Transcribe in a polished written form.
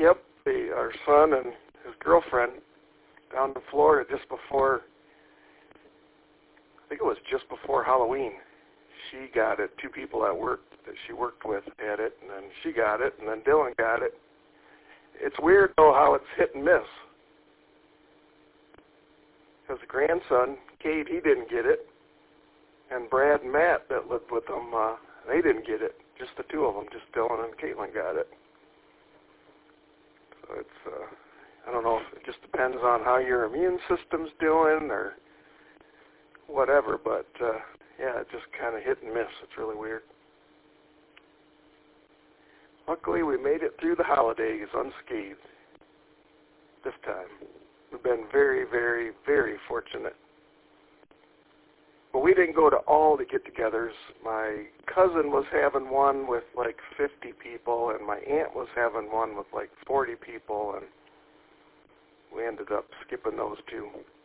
Yep, our son and his girlfriend down in Florida just before, I think it was just before Halloween. She got it. 2 people at work that she worked with had it, and then she got it, and then Dylan got it. It's weird, though, how it's hit and miss. Because the grandson, Cade, he didn't get it. And Brad and Matt that lived with them, they didn't get it. Just the 2 of them, just Dylan and Caitlin got it. So it's, I don't know, if it just depends on how your immune system's doing or whatever, but yeah, it just kind of hit and miss. It's really weird. Luckily, we made it through the holidays unscathed this time. We've been very, very, very fortunate. But we didn't go to all the get-togethers. My cousin was having one with like 50 people, and my aunt was having one with like 40 people, and we ended up skipping those 2.